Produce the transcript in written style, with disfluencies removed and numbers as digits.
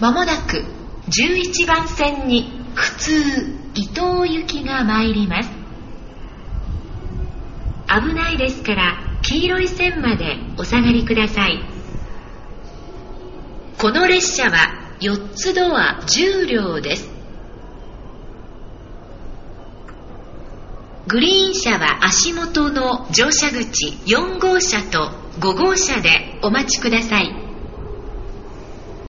まもなく11番線に普通伊東行きが参ります。危ないですから黄色い線までお下がりください。この列車は4つドア10両です。グリーン車は足元の乗車口4号車と5号車でお待ちください。